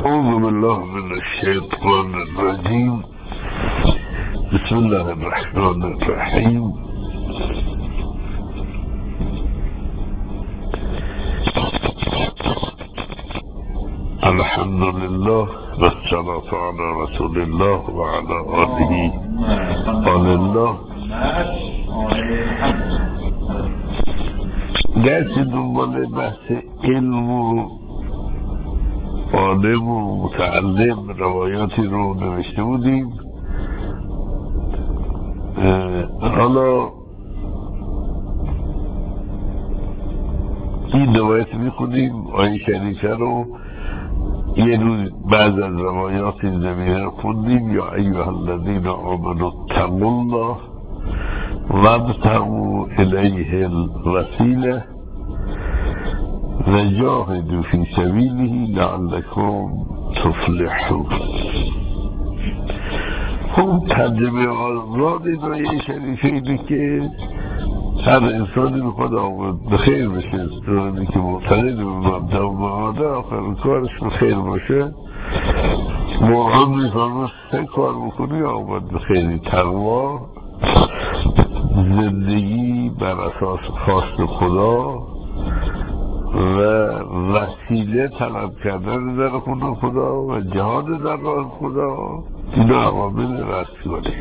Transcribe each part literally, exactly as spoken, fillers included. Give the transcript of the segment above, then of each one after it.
أعوذ بالله من الشيطان الرجيم. بسم الله الرحمن الرحيم. الحمد لله والصلاة على رسول الله وعلى آله آل الله. درس دنبال بحث علم و عالم و متعلم روایاتی رو نوشته بودیم. حالا این روایت میخونیم، آیه شریفه رو یه روز بعض از روایات این زمینه رو خوندیم. یا ایها الذین آمنوا اتقوا الله وابتغوا الیه الوسیله و جاهدوا فی سبیله لعلکم تفلحون. خب ترجمه آزاد این آیه شریفه اینه که هر انسانی میخواد آمد به خیر بشه، استرانی که معتقد به مبدأ و معاده آخر کارش به خیر باشه. ما هم میفرمه سه کار بکنی آمد به خیری: تقوا، زندگی بر اساس خواست خدا و وسیله طلب کردن در خونه خدا و جهاد در راه خدا. این عوامل رسوله.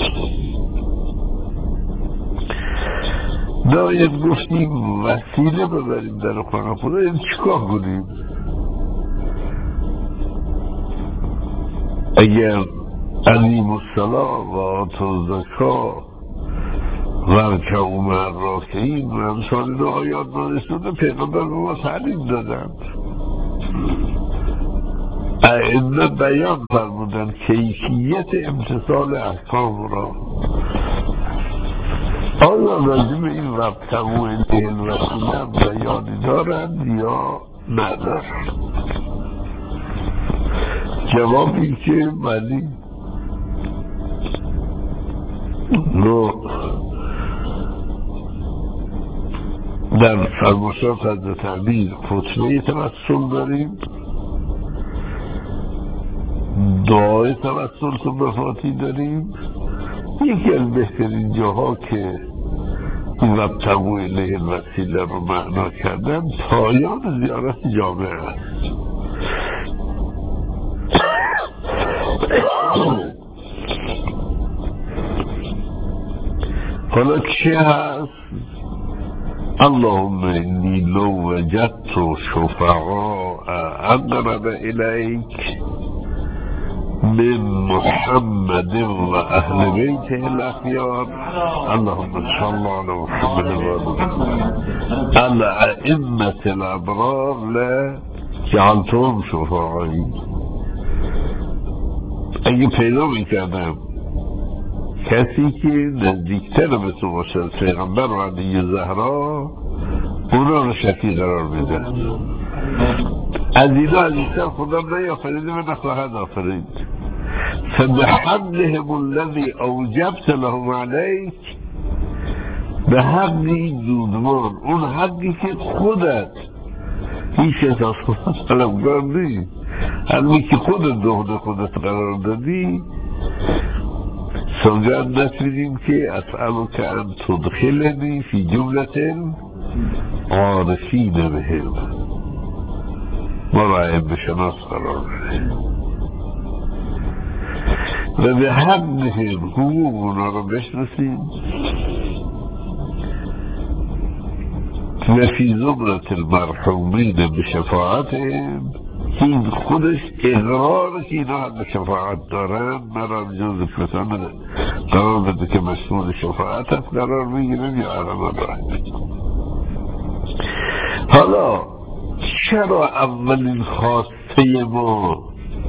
باید گفتیم وسیله ببریم در خانه خدا، این چیکار کنیم؟ اگر علیم الصلاة و آتوا الزکاة و ارکعوا مع الراکعین و امثال این آیات نارسوده پیغمبر به ما تعلیم دادند. ائمه بیان فرمودند کیفیت امتثال احکام را. آیا راجب این وابتغوا الیه الوسیله بیانی دارند یا ندارند؟ جوابی که ولی نو در فرماشات حضرت امیر خطبه توسل داریم، دعای توسل صبحاتی داریم. یکی از بهترین جاها که این وابتغوا الیه الوسیله رو معنا کردن پایان زیارت جامعه است. حالا چه هست؟ اللهم انی لو وجدت شفعاء اقرب الیک من محمد و اهل بیته الاخیار. اللهم صل علی محمد و آل ائمة الابرار لجعلتهم شفعایی. اگه پیدا میکردم کسی که نزدیکتر به تو باشه پیغمبر و علی زهرا، اونا رو شفیع قرار میده. از اینا عزیزتر خدا نیافریده و نخواهد آفرید. فبحقهم الذی اوجبت لهم علیک، به حقی دودمان، اون حقی که خودت هیچ از خودت طلبگار نیست، حقی که خودت دهن خودت قرار دادی. سوگند نسیدیم که اسألک ان تدخلنی فی جملة عارفین بهم، ما را علم شناس قرار بده و به حقهم حقوق اونا رو بشناسیم. و فی زمرة المرحومین به شفاعتهم، این خودش اقرار که اینا هم به شفاعت دارن، مرا جز فتنه قرار بده که مسئول شفاعت هست قرار میگیرن یا علمان راهد. حالا چرا اولین خواسته ما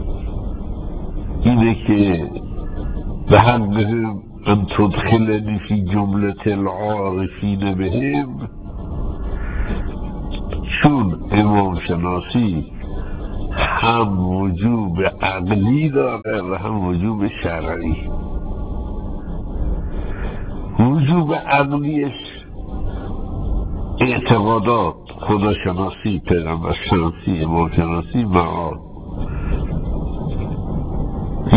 اینه که به حقهم ان تدخلنی فی جملة العارفین بهم؟ چون امام شناسی هم وجوب عقلی داره و هم وجوب شرعی. وجوب عقلیش اعتقادات، خدا شناسی، پیغمبر شناسی، امام شناسی، معاد.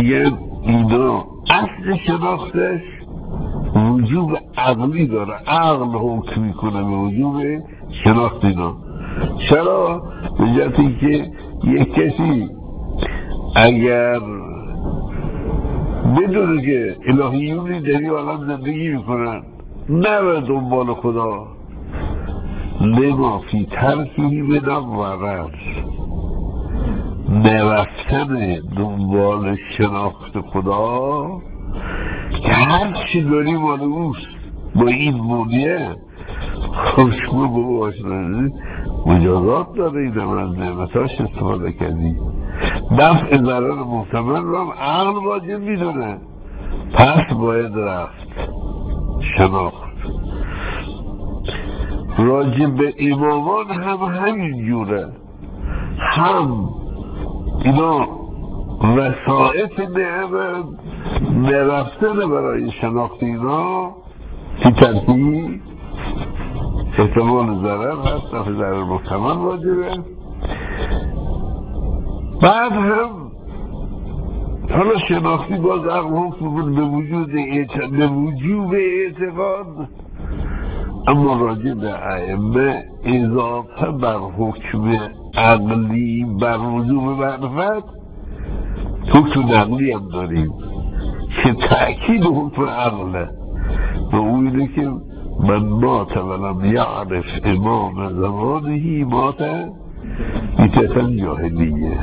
میگن اینا اصل شناختش وجوب عقلی داره، عقل حکم میکنه به وجوب شناخت اینا. چرا؟ به جهتی که یک کسی اگر بدونه که الهیونی در این عالم زندگی میکنن نره دنبال خدا، لما فی ترکیه منورد، نرفتن دنبال شناخت خدا که هر چی داری مال اوست با این مونیه. خب شما با او آشنایی مجازات داره، این هم از نعمتاش استفاده کردی. دفع ضرر محتمل رو هم عقل واجب میدونه، پس باید رفت شناخت. راجب به امامان هم همین جوره، هم اینا وسائط نعمت نرفتن برای شناخت اینا که ترتیب احتمال ضرر هست، دفع ضرر محتمل واجبه. بعد هم حالا شناختی باز عقل حکم بود به وجود اعتقاد، به وجوب اعتقاد، اما راجع به ائمه اضافه بر حکم عقلی بر وجوب معرفت حکم نقلی هم داریم که تأکید حکم عقله و او اینه که من مات ولم یعرف امام زمانهی مات میتتا جاهلیه.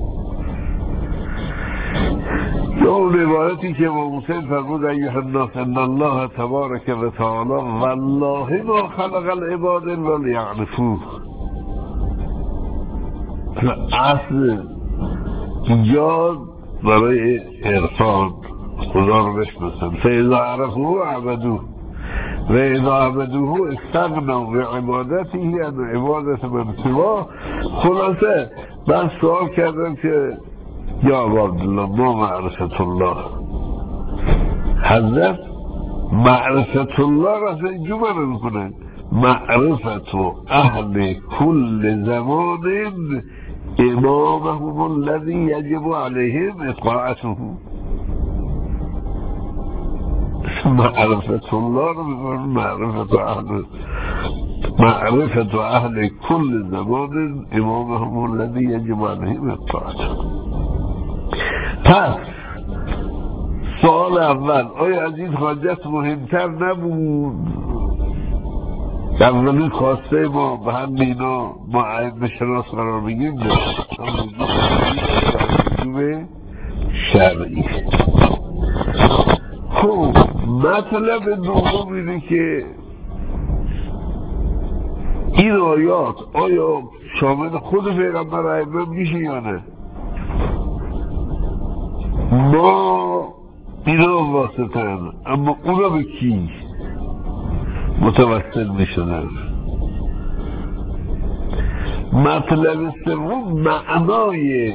یا اون روایتی که امام حسین فرمود ایها الناس ان الله تبارک و تعالی والله ما خلق العباد الا لیعرفوه. اصل ایجاد برای عرفان خدا رو بشناسن، فاذا عرفوه عبدوه و اذا عبدوه استغنوا بعبادته عن عبادت من سواه. خلاصه من سوال کردم که یا عبدالله ما معرفت الله، حضرت معرفت الله را از اینجا من میکنن معرفت اهل کل زمان امامهم الذي یجب علیهم اطاعته. معرفت الله رو میکنن معرفت اهل معرفت اهل کل زمان امامهم الذي یجب علیهم اطاعته. پس سوال اول، آیا از این حاجت مهمتر نبود؟ اولین خواسته ما به هم اینا ما ائمه شناس قرار بگیریم نه وجوب شرعی. خب مطلب دوم اینه که این آیات آیا شامل خود پیغمبر ائمه میشه یا نه؟ ما اینا واسطن، اما اونا به کی متوسل میشدن؟ مطلب سوم معنای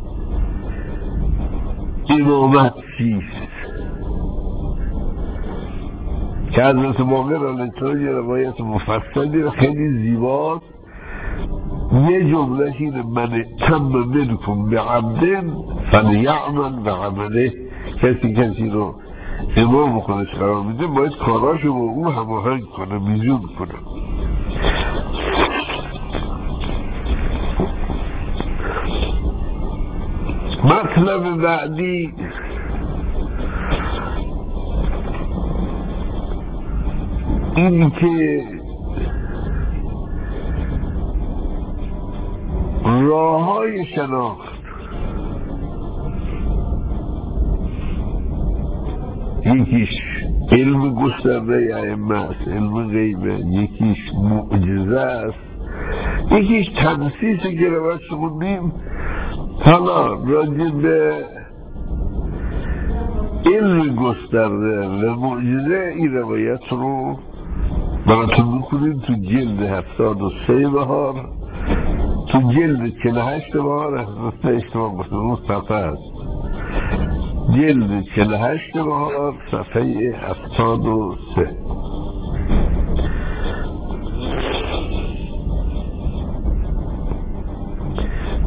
امامت چیست که حضرت باقر علیه السلام یه روایت مفصلی خیلی زیباست. یه جمله اینه من تم منکم به عبدن فلیعمل به عمله. کسی کسی رو امام خودش قرار میده باید کاراشو با اون هماهنگ کنه، میزون کنه. مطلب بعدی این که راه های شناخت یکیش علم گسترده ائمه است، علم غیبه، یکیش معجزه است، یکیش تنسیسه که رو باید شمونیم. حالا راجع به علم گسترده و معجزه این روایت رو براتون میکنیم تو جلد هفتاد و سه بهار، تو جلد چهل و هشت بهار هست اشتباه بکنم اون صفحه هست، جلد چهل و هشت بهار صفحه هفتاد و سه.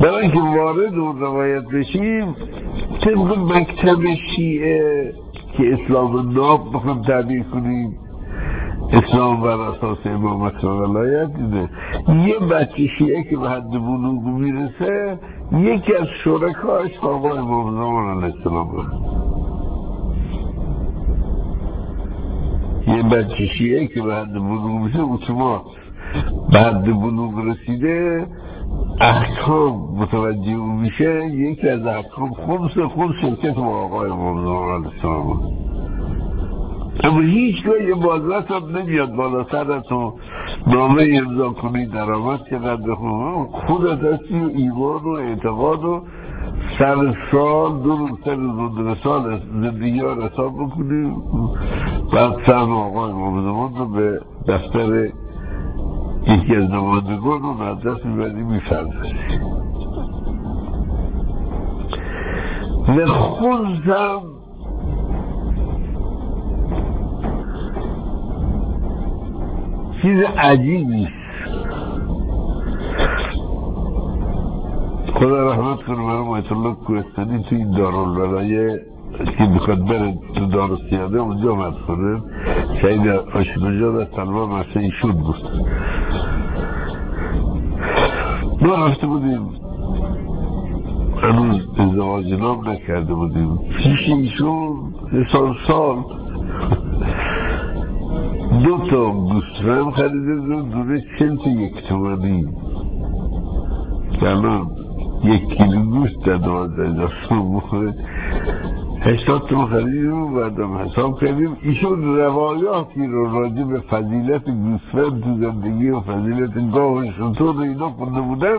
برای اینکه وارد اون روایت بشیم طبق مکتب شیعه که اسلام ناب بخوام تعبیر کنیم، اسلام بر اساس امامت و ولایت دیده، یه بچه شیعه که به حد بلوغ میرسه یکی از شرکاش آقا امام زمان علیه السلام هست. یه بچه شیعه که به حد بلوغ میشه اتومات به حد بلوغ رسیده احکام متوجه اون میشه، یکی از احکام خمس خود شرکت با آقای امام زمان علیه السلام هست. اما هیچگاه یه بازرس هم نمیاد بالا سرت و نامه امضا کنی درآمد چقدر بخون، خودت هستی و ایمان و اعتقاد و سر سال دو روز سر روز سال زندگی ها رساب بکنی، بعد سر آقای امام زمان رو به دفتر یکی از نمایندگان رو مدرس میبری میفرمایی و خونزم چیز عجیبی خدا رحمت کنه مرحوم آیت الله کوهستانی تو این دارالولایه که میخواد بره تو دارالسیاده اونجا آمد کنه، شهید آشنجاد از طلبه مرسه ایشون بود. ما رفته بودیم هنوز ازدواج نام نکرده بودیم، پیش ایشون سال سال دو تا گوسفند خریده بود، دونه چل تا یک تومانی که الان یک کیلو گوشت در دوازده داستان بخوره هشتاد تومن خریدیم و بعدم حساب کردیم. ایشون روایاتی رو راجع به فضیلت گوسفند تو زندگی و فضیلت گاو و شتر اینا خونده بودن.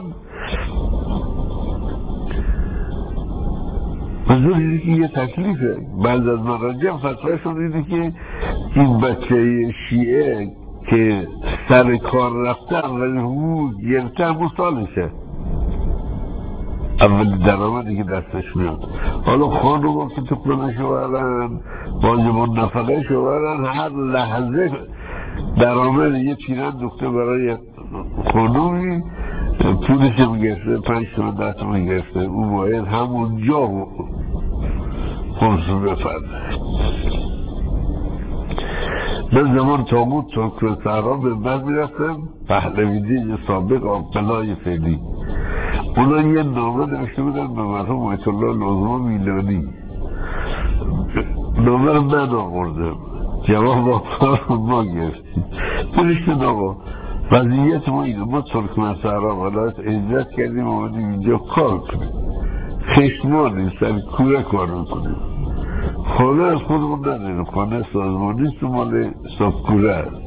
منظور اینه که یه تکلیفه. بعد از مراجع فتواشون اینه که این بچه شیعه که سر کار رفتن ولی حقوق گرفتن همون سالشه، اولی درآمدی که دستش میاد. حالا خانوما که تو خونه شوهرن واجب نفقه شوهرن، هر لحظه درآمد یه پیرن دکتر برای خانومی پولش میگرفته پنج تومن ده تومن میگرفته، اون باید همونجا خمسون بفرده. من زمان تابوت ترک سهران به بعد میرفتم پهلویدی سابق آبتلای فعلی، اونا یه نامه نوشته بودن به مرحوم آیت الله لازما میلانی، نامه رو من آوردم، جواب آقا رو ما گرفتیم. نوشتن آقا وضعیت ما اینه، ما ترکمن صحرا ولایت اجرت کردیم آمدیم اینجا کار کنیم، خشمانیم سر کوره کار میکنیم، خانه از خودمون نداریم، خانه سازمانیست و مال سابکوره هست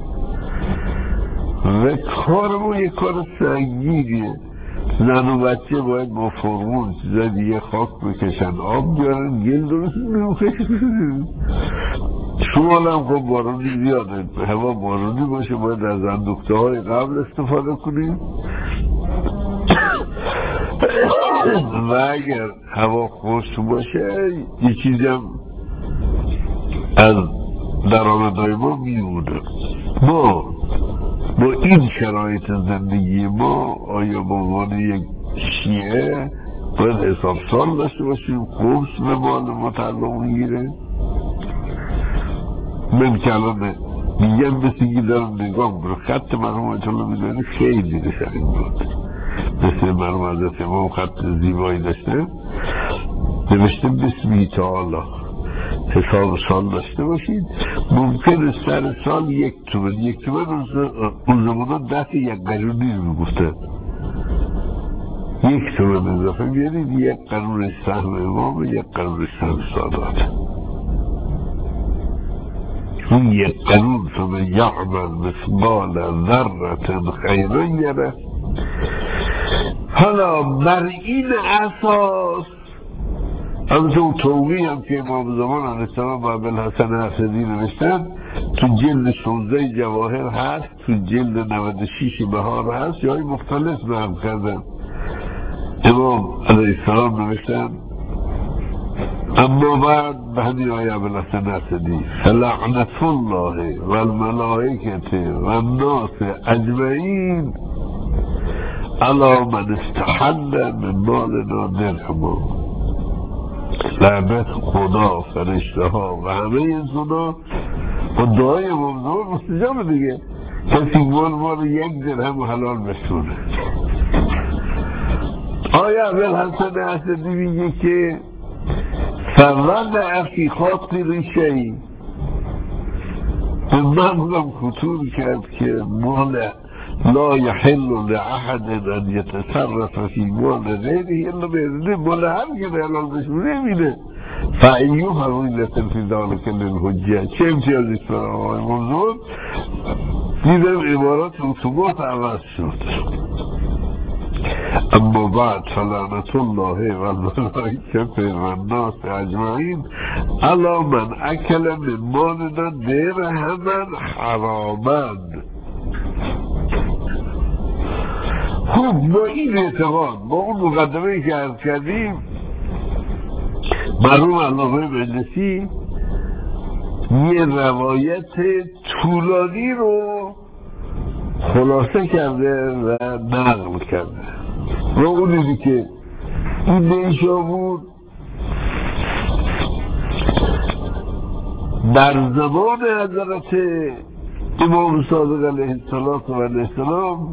و کارمون یه کار سنگینیه، زن و بچه باید با فرمون چیزای دیگه خاک بکشن، آب بیارن، گل درست میکنن. شمال هم خب بارونی زیاده، هوا بارونی باشه باید از اندوخته های قبل استفاده کنیم و اگر هوا خشک باشه یه چیزی هم از درآمدهای ما میمونه. ما با این شرایط زندگی ما آیا با عنوان یک شیعه باید حساب سال داشته باشیم خمس به مال ما تعلق میگیره؟ من که الان میگم بسیگی دارم نگاه برو خط مرحوم آیت الله میلانی خیلی قشنگ بود، مثل مرحوم حضرت امام خط زیبایی داشته، نوشته بسمی تعالی حساب سال داشته باشید، ممکنه سر سال یک تومن یک تومن اون زمان دست یک قرونی رو گفته، یک تومن اضافه بیارید، یک قرون سهم امام و یک قرون سهم سادات. اون یک قرون فمن یعمل مثقال ذره خیرا یره. حالا بر این اساس همونطور اون توقی هم که امام زمان علیه السلام و ابوالحسن اسدی نوشتن تو جلد شانزده جواهر هست، تو جلد نود و شش بهار هست، جای مختلف نقل کردن. امام علیه السلام نوشتن اما بعد به همین آیه ابوالحسن اسدی فلعنت الله و الملائکه و الناس اجمعین الا من استحل من مالنا درهما. لعنت خدا، فرشته ها و همه انسان و دعای ممنون مستجاب دیگه. کسی مال مال یک درهم حلال بشونه. آیا اول حسن اسدی میگه که فرند اخی خاطی ریشهی به مغزم خطور کرد که مال لا يحل لأحد أن يتصرف في مال غيره إلا بإذنه. مال هر که حلال بشونه میده. فأيها ویلة في ذلك للحجة. چه امتیازی است برای آقای موضوع؟ دیدم عبارات رسومات عوض شد. اما بعد فلعنت الله و الملائکة و الناس اجمعین علی من اکل من مالنا درهما حراما. خب با این اعتقاد، با اون مقدمه که عرض کردیم، مرحوم علامه مجلسی یه روایت طولانی رو خلاصه کرده و نقل کرده و اونیدی که این نیشابور در زمان حضرت امام صادق علیه السلام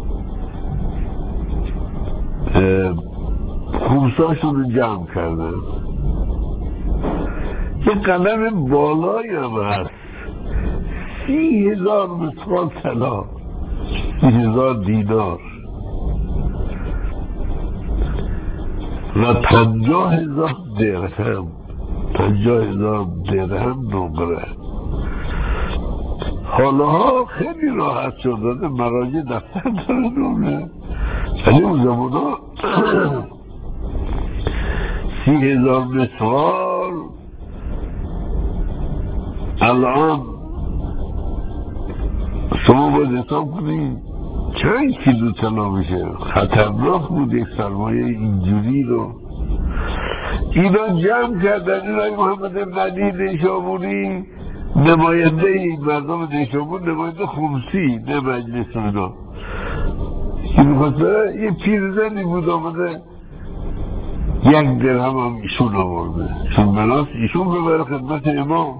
خمساشون جمع کرده. یه قلم بالایی هم هست، سی هزار مثقال طلا، سی هزار دینار و پنجاه هزار درهم، پنجاه هزار درهم نمره. حالا خیلی راحت شده، مراجع دفتر داره نمره، ولی اون زمان ها سی هزار مثقال الان شما باید حساب کنید چند کیلو طلا میشه. خطرناک بود یک سرمایه اینجوری رو. اینا جمع کردن. این های محمد ابن علی نیشابوری نماینده این مردم نیشابور، نماینده خمسی، نه مجلس اینا. این خاطره یه پیرزنی بود آمده یک درهم هم ایشون آورده، چون بناس ایشون ببره خدمت امام.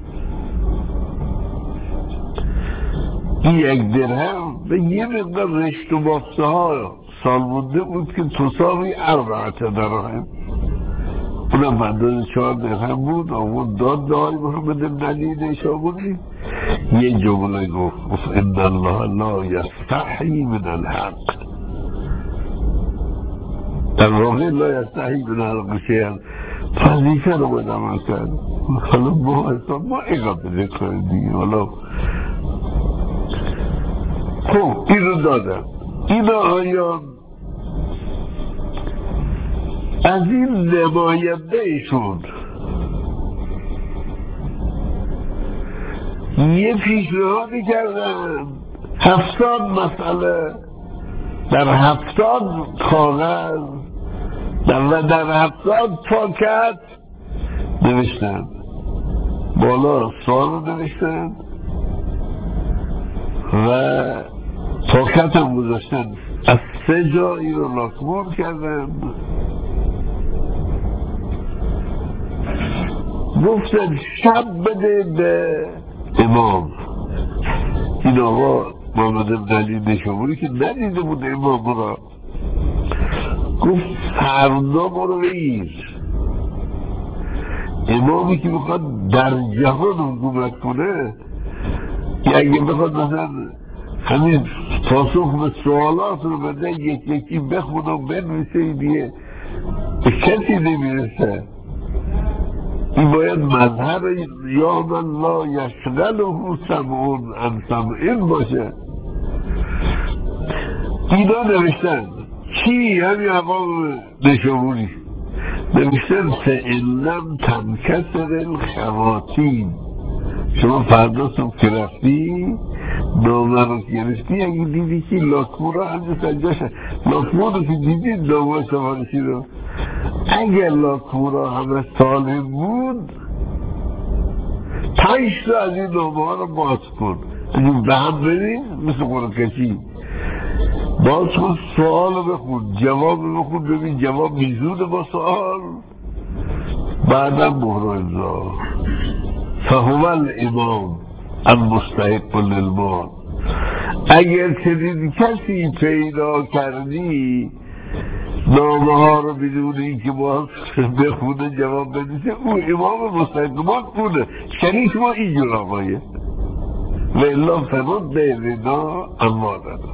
این یک درهم به یه مقدار رشت و بافته ها سال مونده بود که تصاوی اربعت درهم، اونم بنداز چهار درهم بود. آمون داد دای محمد ابن علی نیشابوری یه جمله گفت گفت ان الله لا یستحی من الحق. در واقع لا یستحی من الحق شیئا، وظیفه رو باید عمل کرد. حالا ما حساب ما اقابه ذکر دیگه. حالا خب این رو دادم. اینا آیا از این نماینده ایشون یه پیشنهادی کردن، هفتاد مسئله در هفتاد کاغذ در, در هفتاد پاکت نوشتن، بالا سوال رو نوشتن و پاکت هم گذاشتن. از سه جا این رو لاکمور کردن، گفتن شب بده به امام. این آقا محمد ابن علی نیشابوری که ندیده بود امام را، گفت فردا برو بگیر. امامی که میخواد در جهان حکومت کنه، اگه بخواد مثلا همین پاسخ به سوالات رو بده یک یکی بخونه و بنویسه، دیگه به کسی نمیرسه. این باید مظهر یا من لا یشغله سمعون عن سمعین باشه. اینا نوشتن چی؟ همین اقام نیشابوری نوشتن فئلم تنکسر الخواتیم. شما فردا صبح که رفتی نامه رو گرفتی، اگه دیدی که لاکمور رو همجا سنجاشه، لاکمور رو که دیدی نامه سفارشی رو، اگر لاکمور رو همه سالم بود پنج تا از این نامه ها رو باز کن، اگه به هم بریم مثل قرآن کشی باز خود سوال بخون، جواب بخون، ببین جواب میزونه با سوال، بعدم مهر امضا. فهو الامام المستحق للمال. اگر چنین کسی پیدا کردی نامه ها رو بدون این که باز بخونه جواب بدیسه، او امام مستحق مال اونه، شریک ما اینجور آقایه و الا فرد دیوینا اما دادا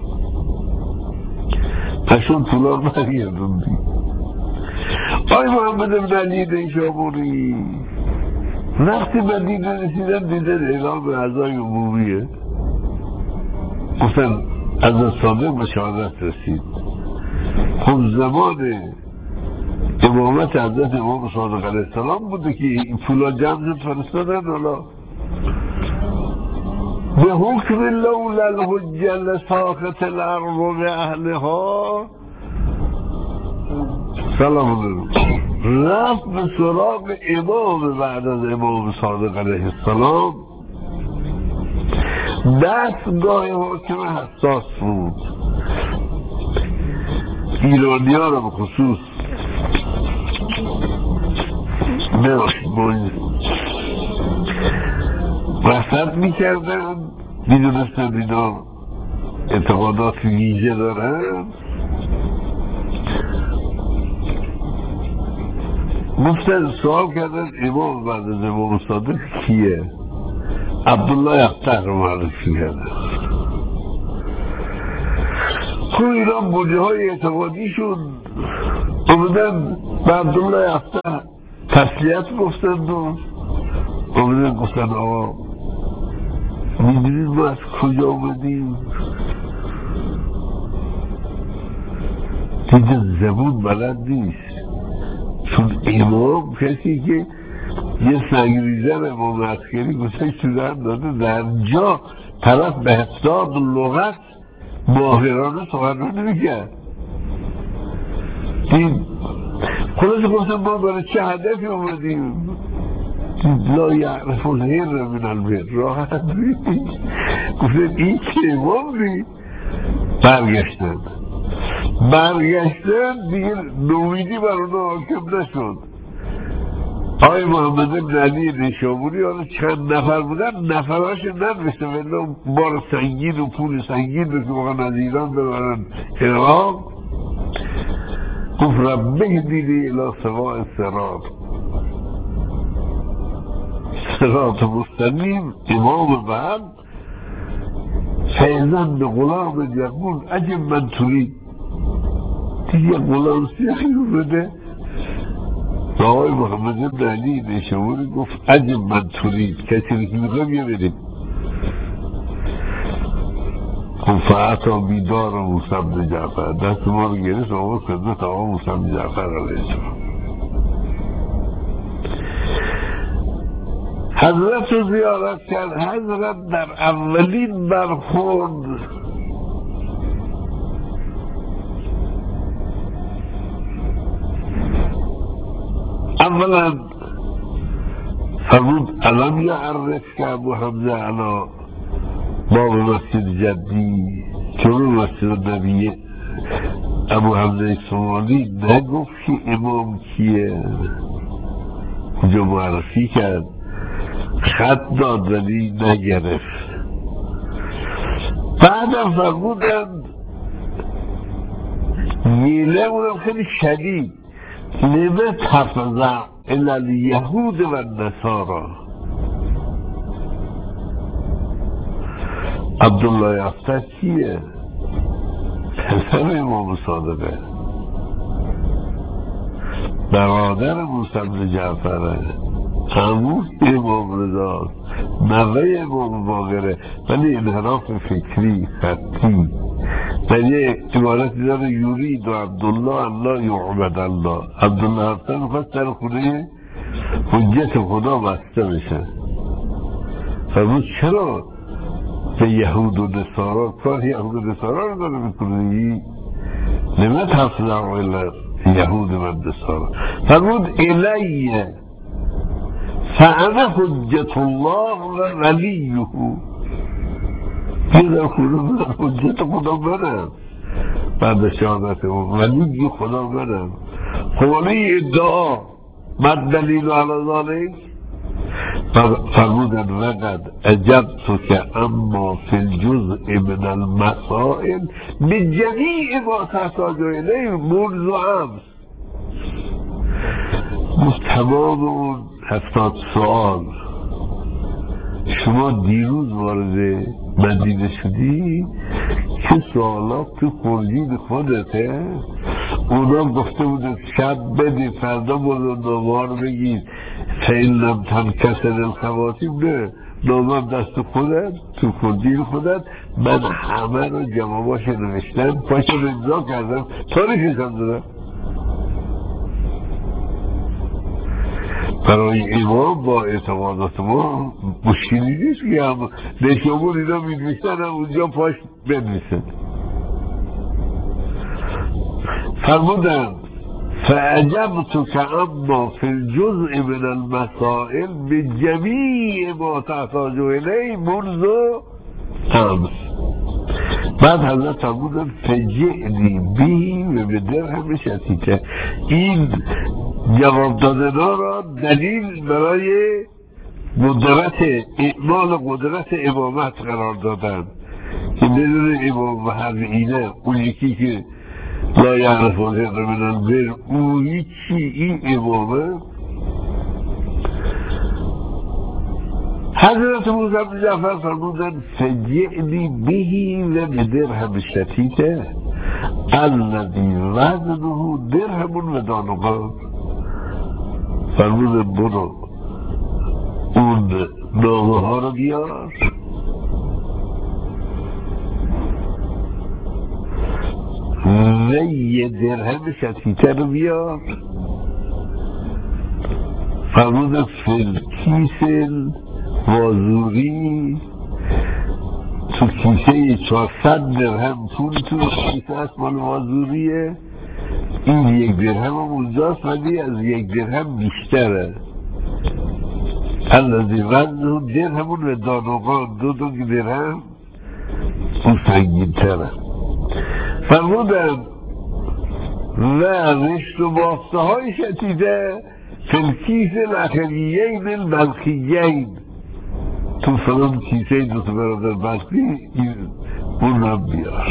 پشون طولان برگردون دی. آی محمد ابن علی نیشابوری وقتی مدینه رسیدن دیدن اعلام اعضای عمومیه، گفتن از صادق به شهادت رسید. خب زمان امامت حضرت امام صادق علیه السلام بوده که این پولا جمع فرستادن. حالا به حکم لولا الحجه لساقط الارض به اهلها سلام علیکم، رفت به سراغ امام بعد از امام صادق علیه السلام. دستگاه حاکم حساس بود، ایرانی ها را به خصوص وسط میکردن، میدونستن اینا اعتقادات ویژه دارن. گفتن سوال کردن امام بعد از امام صادق کیه؟ عبدالله اختر رو معرفی کردن. خب اینا بوجه های اعتقادی شد، اومدن به عبدالله اختر تسلیت گفتن و اومدن گفتن آقا میدونید ما از کجا اومدیم؟ دیدن زبون بلد نیست، چون امام کسی که یه سنگریزن امام عسکری گوشش شدن داده، در جا طرف به هفتاد لغت ماهرانه سخنرانی میکرد. دید خلاص گفتم ما برای چه هدفی اومدیم؟ لا یعرف الهر من البر، راحت بید گفتم این که امام بید. برگشتن برگشتن دیگه نومیدی بر اونا حاکم نشد. آقای محمد ابن علی نیشابوری حالا چند نفر بودن، نفراش ننوشته ولی بار سنگین و پول سنگین رو که واقعا از ایران ببرن عراق. گفت ربه دیدی الى سواء الصراط، صراط مستقیم. امام بعد فیضن به غلام یقول عجب من ترید، دیگه غلام سیخی رو بده. آقای محمد ابن علی نیشابوری گفت عجب من ترید، کسی رو که میخوام یه بریم. خب فعتا بیدار موسی بن جعفر، دست ما رو گرفت آقا خدمت آقا موسی بن جعفر علیه السلام. حضرت رو زیارت کرد. حضرت در اولین برخورد اولا فرمود علم یعرف که ابو حمزه علا باب مسجد جدی، چون مسجد نبی ابو حمزه سوالی نگفت که امام کیه، کجا معرفی کرد، خط داد ولی نگرفت. بعدم فرمودن میله اونم خیلی شدید، لمه تفضع الا الیهود و النصارا. عبدالله اختر کیه؟ پسر امام صادقه، برادر موسی بن جعفره، عمو امام رضا، نوه امام باقره، ولی انحراف فکری خطی، ولی عبارتی داره یورید و عبدالله الله یعبد الله. عبدالله اختر میخواست در خونه حجت خدا بسته بشه. فرمود چرا به یهود و نصارا کار یهود و نصارا رو داره میکنه، نمت حفظ الا یهود و نصارا. فرمود الیه فانا حجت الله و ولیه، یه در خونه من حجت خدا منم، بعد شهادت اون ولی دیگه خدا منم. حالی ادعا من دلیل علی ذالک فرمودن وقد عجبت که اما فی الجزء من المسائل به جمیع ما تحتاج الیه منذ امس. تمام اون هفتاد سوال شما دیروز وارد مدینه شدی که سوالات تو خورجین خودته، اونا گفته بوده شب بدی فردا بوده نوار بگید فیل لم تنکسر الخواتیم. نه، نوار دست خودت تو خورجین خودت. من همه رو جواباش نوشتم پاشو امضا کردم تاریخشم دادم. برای امام با اعتقادات ما مشکلی نیست که هم نشامون اینا میدویستن هم اونجا پاش بنویسن. فرمودن فعجبت که اما فی الجزء من المسائل به جمیع ما تحتاج الیه منذ امس. بعد حضرت فرمودن فجئنی بی و به درهم شتیته. این جواب دادنا را دلیل برای قدرت اعمال قدرت امامت قرار دادن که بدون امام و حرمینه اون یکی که لا یعرف الحق من البر اون یکی این امامه. حضرت موسی بن جعفر فرمودن فجئنی بهی و به درهم شتیته الذی وزنه درهم و دانقان. فرمودن برو اون نامه ها رو بیار و یه درهم شتیته رو بیار. فرمودن فلکیس وازوری تو کیسه چهارصد درهم پول تو کیسه هست مال وازوریه. این یک درهم هم اونجاست ولی از یک درهم بیشتره. الذی وزنه درهمون و دانقان دو دو درهم اون سنگین تره. فرمودن و رشت و بافته های شتیده فلکیس الاخریین البلخیین تو فلان کیسه دو تا برادر بلخی اون هم بیار.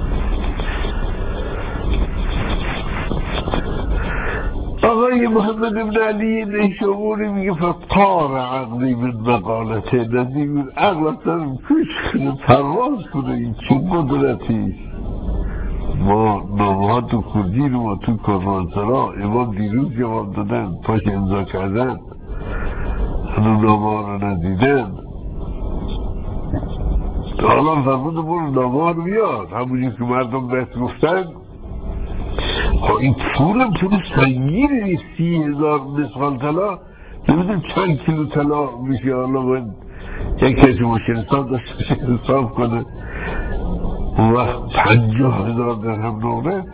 آقای محمد بن علی نیشابوری میگه فطار عقلی من مقالته نزیم عقلت دارم کش کنه پرواز کنه. این چه قدرتی. ما نامه ها تو خورجین و تو کرمانسرا امام دیروز جواب دادن پاش امضا کردن هنو نامه ها رو ندیدن. حالا فرمود برو نامه ها رو بیاد همونی که مردم بهت گفتن. این پول پول سنگینی نیست. سی هزار مسخال طلا نمیدونم چند کیلو طلا میشه. حالا باید یک کسی مشکل حساب داشته باشه حساب کنه. اون وقت پنجاه هزار درهم نامه.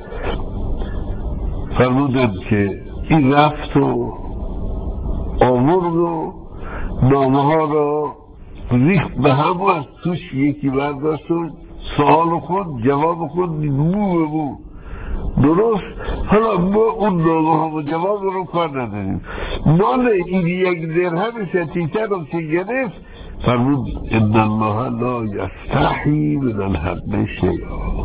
فرمودن که این رفت و آورد و نامه ها را ریخت به هم و از توش یکی برداشت و سوال خود جواب خود مو به مو درست. حالا ما اون نامه ها و جواب رو کار نداریم. مال این یک درهم شتیته رو که گرفت فرمود ان الله لا یستحی من الحق شیئا.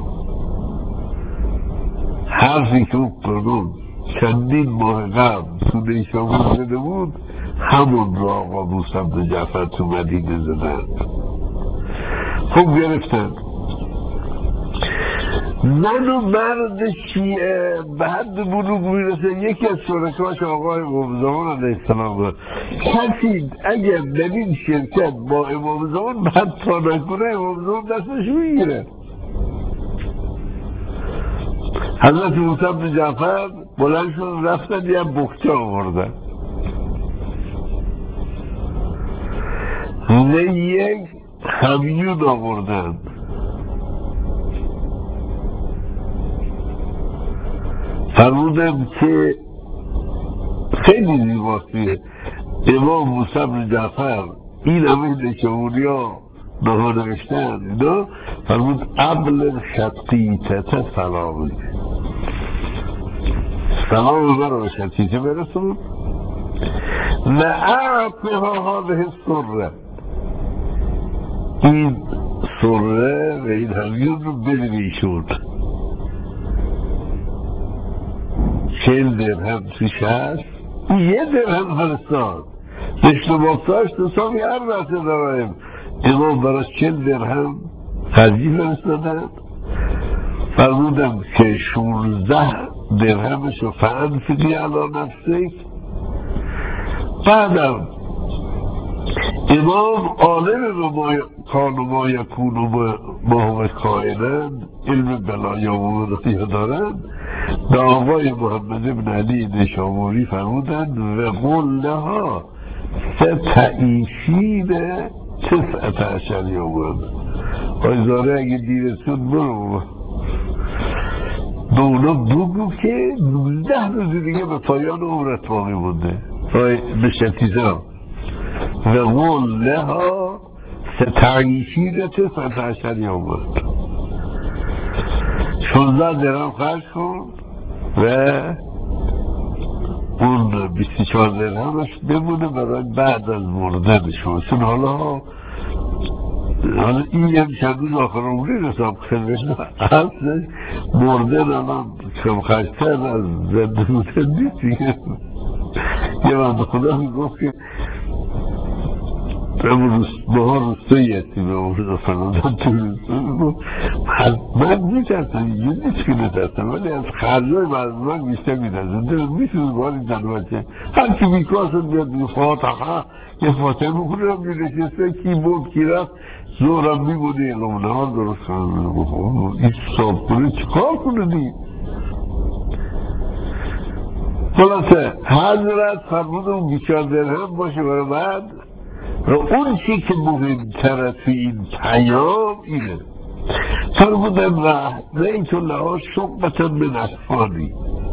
حرفی که اون قانون چندین ماه قبل تو نیشابور زده بود همون را آقا موسی بن جعفر تو مدینه زدن. خوب گرفتن. زن و مرد شیعه به حد بلوغ میرسه. یکی از شرکاش آقای امام زمان علیه السلام بود. کسی اگر در این شرکت با امام زمان بعد تا نکنه امام زمان دستش میگیره. حضرت موسی بن جعفر بلند شد رفتن یه بخچه آوردن و یک همیون آوردن. فرمودم که خیلی زیباستیه. امام موسی بن جعفر این همه نیشابوری ها نها نوشتن اینا فرمود قبل شقیقت سلامی سلام برای به شقیقه برسون لعبها هاده سره این سره و این همیون رو بنویشون چهل درهم توش هست یه درهم فرستاد رشت و بافتاش تصاوی هر بحثه داریم امام براش چهل درهم خرجی فرستادن فرمودم که شونزده درهمش رو فانفقی علی نفسک بعدم امام عالم و ما کان و ما یکون و ما هو کائنن علم بلایا و مدقیه دارن به آقای محمد بن علی نشابوری فرمودن و قلها ستعیشین تسعت عشر یومن آیزاره اگه دیرتون برو به اونا بگو که نوزده روز دیگه به پایان عمرت باقی بوده به شتیزه و قلها ستعیشین تسعت عشر یومن شانزده درهم خرج کن و اون بیست و چهار درهمش بمونه برای بعد از مردنشون چون حالا حالا این هم چند روز آخر عمری رسام کنه اصلش مردن الان کم خرجتر از زنده بودن نیست دیگه یه من خدا میگفت که امروز بها روستایی یتیمه امروز فرمودن تو روستایی من میترسم یه نیست که نترسم ولی از خرجای بعد من بیشتر میترسم دلم میتونه باری زن بچه هر کی بیکاسم بیاد بی فاتحه یه فاتحه بکنم میرشسته کی بود کی رفت زورم میبوده اقام نهار درست کنم این صاحب کنه چکار کنه دی خلاصه حضرت فرمودم بیچار درهم باشه برای بعد و اون چی که مهمتر توی این پیام اینه فرمودن و نیت الله شقبتا من اطفالی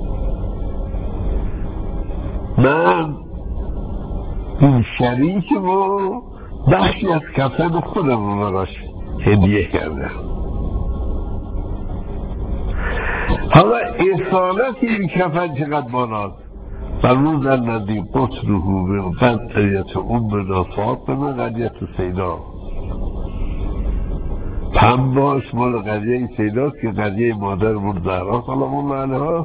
من این شریک رو بخشی از کفن خودم رو براش هدیه کردم حالا اصالت این کفن چقدر بالاست فرمودن ندی قطره به قطعیت امنا فاطمه قضیت سیدا هم باش مال قضیه سیداست که قضیه مادر مرزهرا سلام الله علیها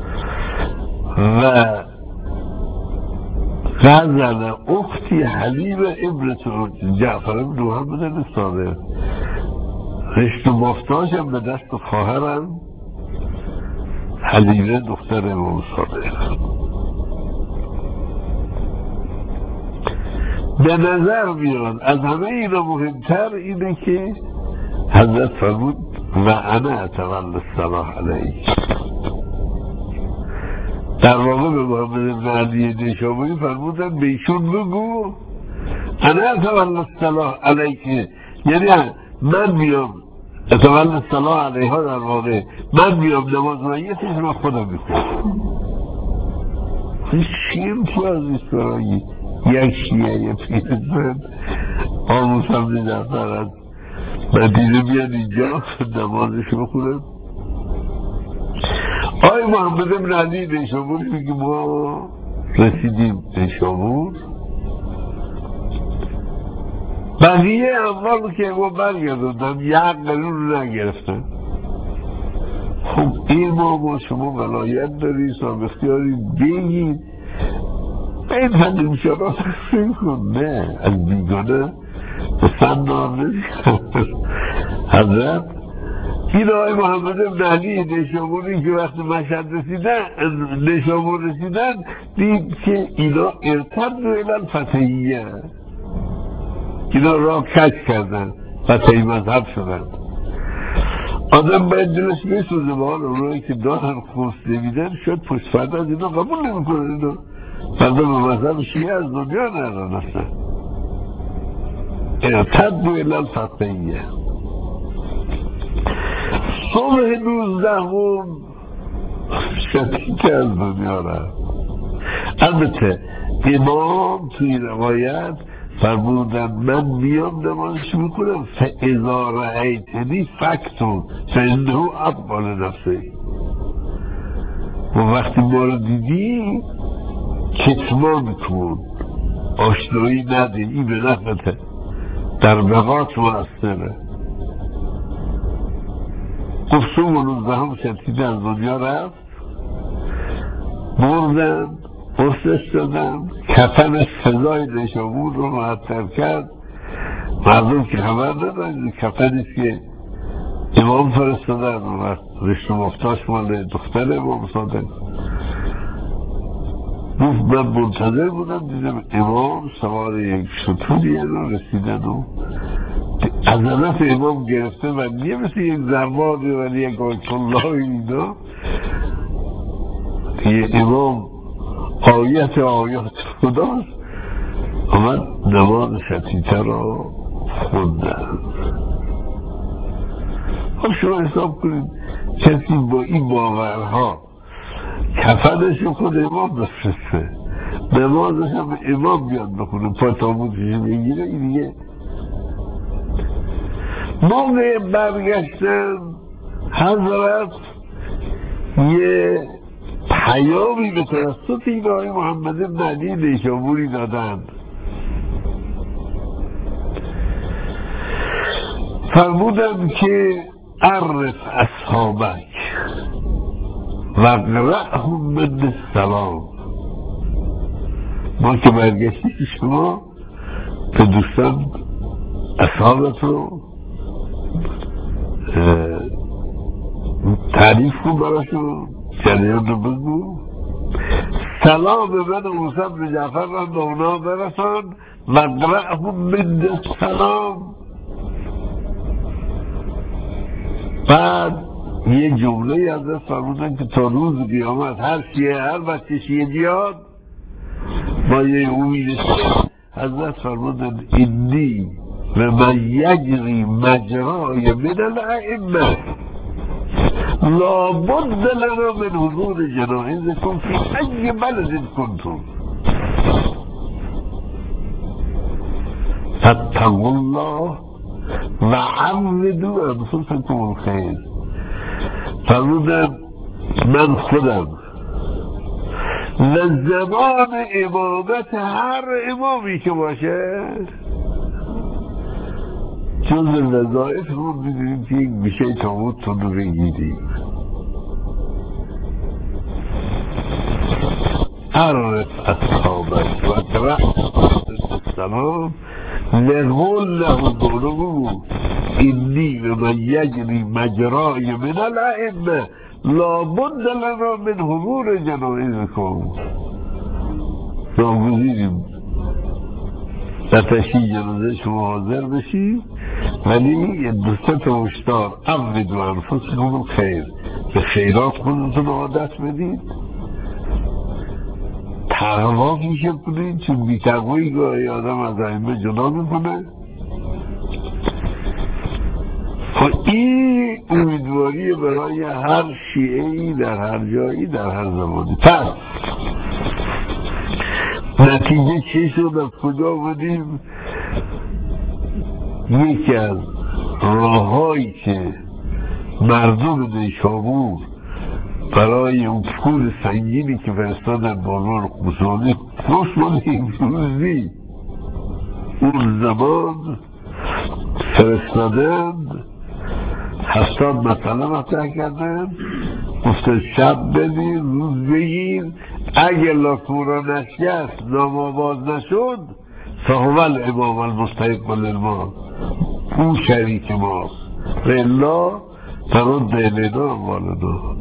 و غزل اختی حلیب ابن جعفر ابن محمد صادق رشت و بافتاش هم به دست خواهرم حلیبه دختر امام صادق به نظر میاد از همه اینا مهمتر اینه که حضرت فرمود و انا اتول الصلاح علیک در واقع به محمد بن علی نشابوری فرمودن به ایشون بگو انا اتول الصلاح علیک یعنی من میام اتول الصلاح علیها در واقع من میام نماز مایتش من خودم میخونم چی امتیازی سرایی یک شیعه یه پیرزن آموزم نجفتر از مدینه بیان اینجا نمازش بخونم آی محمد بن علی نشابور میگه ما رسیدیم نشابور بقیه اول که ما برگردوندم یک قلون رو نگرفتم خب این ما با شما ولایت داری صاحب اختیاری بگید این هنده میشارات رسیم کن نه از بیگانه بسند نامه حضرت این آقای محمد بن علی نشابوری که وقت مشهد رسیدن نشابور رسیدن دید که اینا ارتد و ایلان فتحیه اینا را کش کردن فتحی مذهب شدن آدم باید دلش میسوزه با حال اونایی که دارن خوست نمیدن شاید پشت فرد از اینا قبول نمیکنن اینا فردا به مذهب شیعه از دنیا نران هستن ارتد و ایلان فتحیه صبح نوزدهم شدید از دنیا رفت البته امام توی روایت فرمودن من میام نمازش میکنم فاذا رأیتنی فکتون فانه اطمع لنفسه، و وقتی ما رو دیدی کتمان کن، آشنایی نده، این به نفته در بقات مؤثره. گفت سوم و نوزدهم شتیده از دنیا رفت، بردن بستش دادن، کفن سزای نیشابور رو معطر کرد. مردم که خبر ندارن کفنیست که امام فرستادن و رشت مفتاش مال دختر امام صادق. گفت من منتظر بودم دیدم امام سوار یک شطوریه رو رسیدن و عظمت امام گرفته و نیه مثل یک زربانی و یک آیت الله اینا، یه امام آیت آیات خداست. آمد نماز شتیته را خوندن. خب شما حساب کنید کسی با این باورها کفنش خود امام بفرسته، نمازش هم امام بیاد بخونه، پا تابوتش بگیره، این دیگه. موقع برگشتن حضرت یه پیامی به توسط این آقای محمد بن علی نیشابوری دادن. فرمودن که عرف اصحابک و اقرأهم من السلام، ما که برگشتیم شما به دوستان اصحابت رو تعریف کن براشون، جریان رو بگو، سلام من موسی بن جعفر را به اونا برسان و اقرأهم من السلام. بعد یه جمله از دست فرمودن که تا روز قیامت هر شیعه هر بچه شیعه بیاد با یه امیدش حضرت فرمودن انی و من یجری مجرای من الائمه لابد لنا من حضور جنائزکم فی ای بلد کنتم فاتقوا الله و عودوا انفسکم الخیر. فرمودن من خودم و زمان امامت هر امامی که باشه جز وظایف رو میدونیم که یک بیشه تابوتتون رو بگیریم. عرف اصحابک و اقرأ السلام لقول له قولو اینی و من یجری مجرای من الائمه لابد لنا من حضور جنائزکم. ناگزیریم نتشی جنازه شما حاضر بشی، ولی دوستت هشدار عود و انفسکم الخیر، به خیرات خودتون عادت بدید، تقوا میشه کنید، چون بی تقوایی گاهی آدم از ائمه جدا میکنه. این امیدواری برای هر شیعه‌ای در هر جایی در هر زمانی. پس نتیجه چه شد؟ از کجا آمدیم؟ یکی از راههایی که مردم نیشابور برای اون پول سنگینی که فرستادن با عنوان خصوصی خصوصی امروزی اون زمان فرستادن، هفتاد مسئله مطرح کردن، گفتن شب بدین روز بگیر، اگر لاکورا نشکست نامآواز نشد فهول امام المستحق للمال، او شریک ماست و الا فرد الینا اموالنا.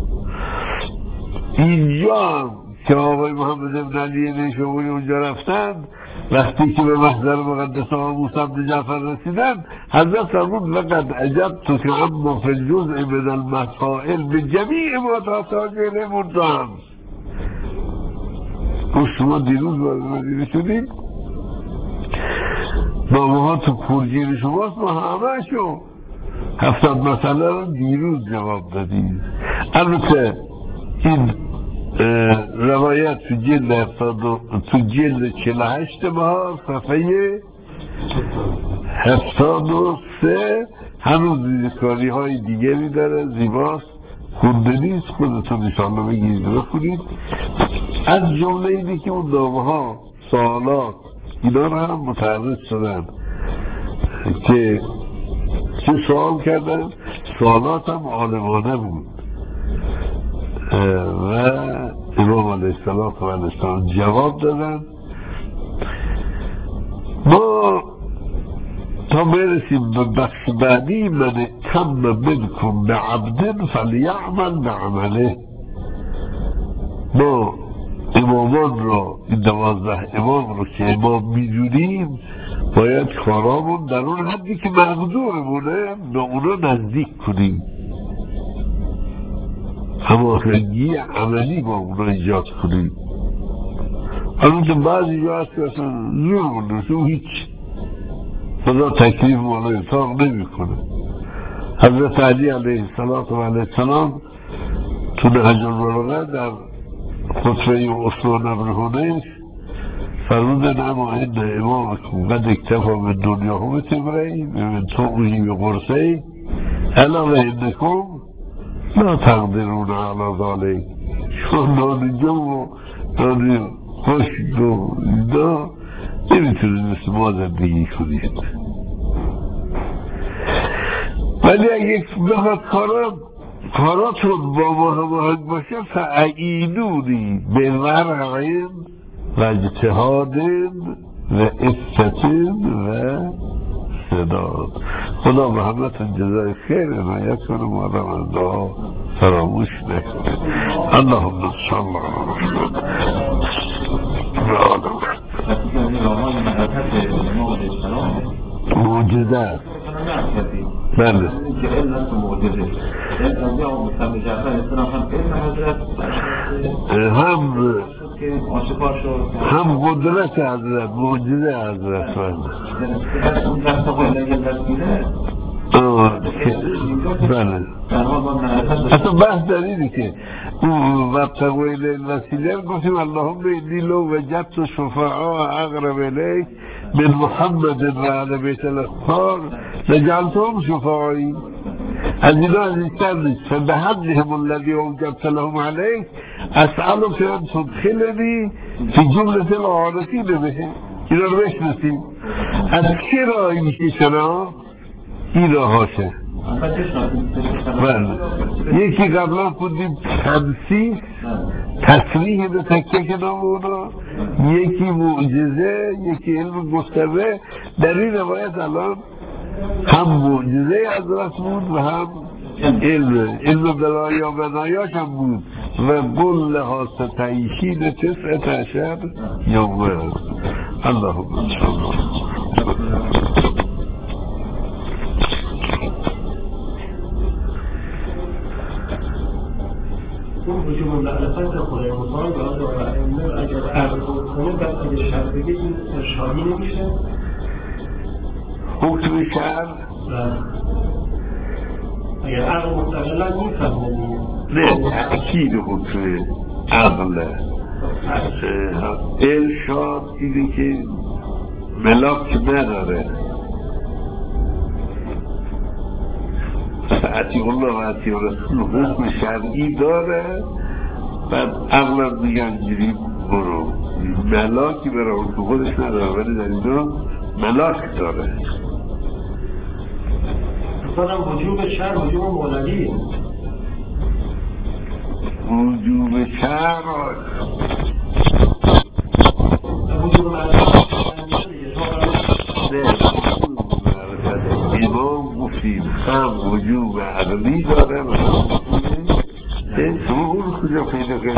اینجا هم که آقای محمد بن علی نیشابوری اونجا رفتن، وقتی که به محضر مقدس آقا موسی بن جعفر رسیدن، حضرت فرمود لقد عجبت که اما فی الجزء من المسائل به جمیع ما تحتاج الیه متهم. گفت شما دیروز وارد مدینه شدید، نامه ها تو پرگیر شماست، ما همه شو هفتاد مسئله رو دیروز جواب دادید. البته این روایت تو جلد تو جلد چهل و هشت بار صفحه هفتاد و سه هنوز ریزکاری های دیگری داره، زیباست، خونده نیست، خودتون انشاءالله بگیرید بخونید. از جمله اینی که اون نامه ها سوالات اینا رو هم متعرض شدن که چه سوال کردن، سوالات هم عالمانه بود و امام علیه السلام جواب دادن. ما تا برسیم به بخش بعدی، من کم منکم به عبد فلیعمل به عمله. ما امامان را، این دوازده امام رو که امام میدونیم، باید کارامون در اون حدی که مقدورمونه به اونا نزدیک کنیم، هماهنگی عملی با اونا ایجاد کنیم. البته بعضی جا هست که اصلا زور مونده هیچ خدا تکلیف مالا اطاق نمی کنه. حضرت علی علیه السلام تو نهج البلاغه در خطبه عثمان بن حنیف فرمودن اما این امامکم قد اکتفا من دنیاهم بتمرین من توقی به قرصه علاوه انکم لا تقدرون علی ذالک. شما نانجا و نانی خشک و اینا نمیتونید مثل ما زندگی کنید، ولی اگه بخواد کارا کاراتون با ما هماهنگ باشه فاعینونی به ورع و اجتهاد و عفت و سداد. خدا محمد جزای خیر عنایت کنه، ما را از دعا فراموش نکنه. اللهم صل علی محمد. معجزه بله هم هم قدرت حضرت، معجزه حضرت بله. اصلا بحث در اینه که وابتغوا الی الوسیله گفتیم اللهم انی لو وجدت شفعاء اقرب الیک من محمد و اهل بیت الاطهار لجعلتهم شفعایی. از اینا عزیزتر نیست. فبحمدهم الذی اوجبت لهم علیک اسألک ان تدخلنی فی جملة العارفین به. اینا رو بشناسیم. از کی راهی میشه شنا؟ این راهاشه. بله. یکی قبلا کندیم تنسیح، تصریح به تکه نام اونا، یکی معجزه، یکی علم گستره. در این روایت الان هم معجزه حضرت بود و هم علم علم بلایی و بنایاش هم بود و قل لها ستعیشین تسعت عشر یومه. اللهم صل وجوب معرفت خدای متعال و از ائمه اگر عرض کنه بعد اگه شرط بگه این ارشادی نمیشه. حکم شرع اگر عقل مستقلا میفهمه نه تأکید حکم عقل. ارشاد اینه که ملاک نداره، اطیع الله و اطیع رسول حکم شرعی داره، بعد عقل میگن جیری برو. ملاکی برای حکم خودش نداره ولی در اینجا ملاک داره. خودم وجوب شرع وجوب مولوی وجوب شرع وجوب معرفت امام گفتیم هم وجوب عقلی داره و هم وجوب شما اون کجا پیدا